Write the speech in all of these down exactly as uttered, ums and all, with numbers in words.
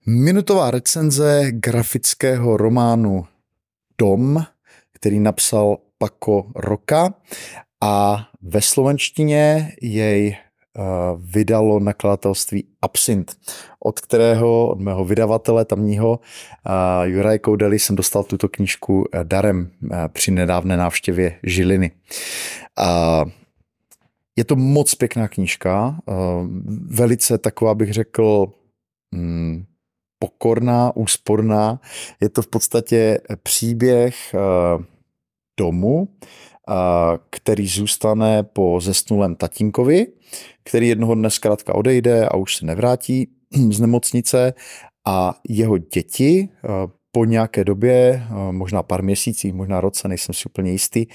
Minutová recenze grafického románu Dom, který napsal Paco Roca, a ve slovenštině jej uh, vydalo nakladatelství Absint, od kterého, od mého vydavatele tamního uh, Juraje Koudely jsem dostal tuto knížku uh, darem uh, při nedávné návštěvě Žiliny. Uh, je to moc pěkná knížka, uh, velice taková, bych řekl, um, pokorná, úsporná. Je to v podstatě příběh uh, domu, uh, který zůstane po zesnulém tatínkovi, který jednoho dne zkrátka odejde a už se nevrátí z nemocnice, a jeho děti uh, po nějaké době, uh, možná pár měsících, možná roce, nejsem si úplně jistý,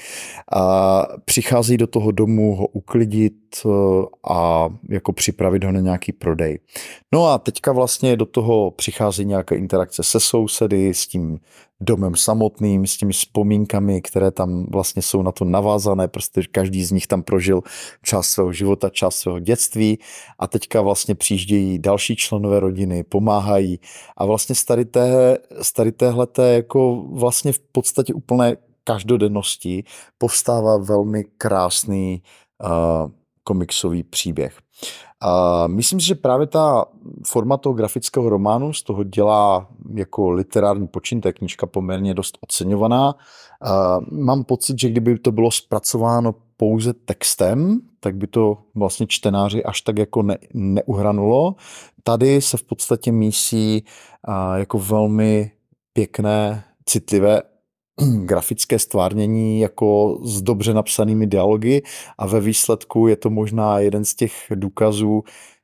a přichází do toho domu ho uklidit uh, a jako připravit ho na nějaký prodej. No a teďka vlastně do toho přichází nějaké interakce se sousedy, s tím domem samotným, s těmi vzpomínkami, které tam vlastně jsou na to navázané, protože každý z nich tam prožil část svého života, část svého dětství, a teďka vlastně přijíždějí další členové rodiny, pomáhají, a vlastně z tady, té, z tady téhleté jako vlastně v podstatě úplné každodennosti povstává velmi krásný uh, komiksový příběh. A myslím si, že právě ta forma toho grafického románu z toho dělá jako literární počin, ta knížka poměrně dost oceňovaná. A mám pocit, že kdyby to bylo zpracováno pouze textem, tak by to vlastně čtenáři až tak jako ne, neuhranulo. Tady se v podstatě mísí jako velmi pěkné, citlivé grafické stvárnění jako s dobře napsanými dialogy, a ve výsledku je to možná jeden z těch důkazů,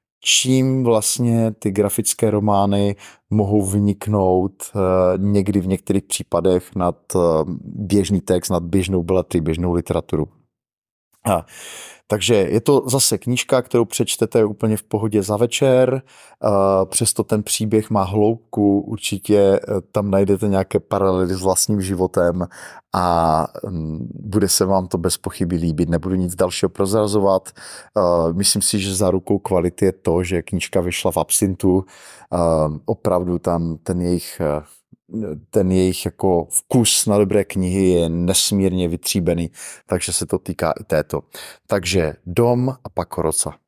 čím vlastně ty grafické romány mohou vyniknout někdy v některých případech nad běžný text, nad běžnou beletrii, běžnou literaturu. A takže je to zase knížka, kterou přečtete úplně v pohodě za večer, přesto ten příběh má hloubku, určitě tam najdete nějaké paralely s vlastním životem a bude se vám to bez pochyby líbit. Nebudu nic dalšího prozrazovat. Myslím si, že zárukou kvality je to, že knížka vyšla v Absintu. Opravdu tam ten jejich ten jejich jako vkus na dobré knihy je nesmírně vytříbený, takže se to týká i této. Takže Dom a Paco Roca.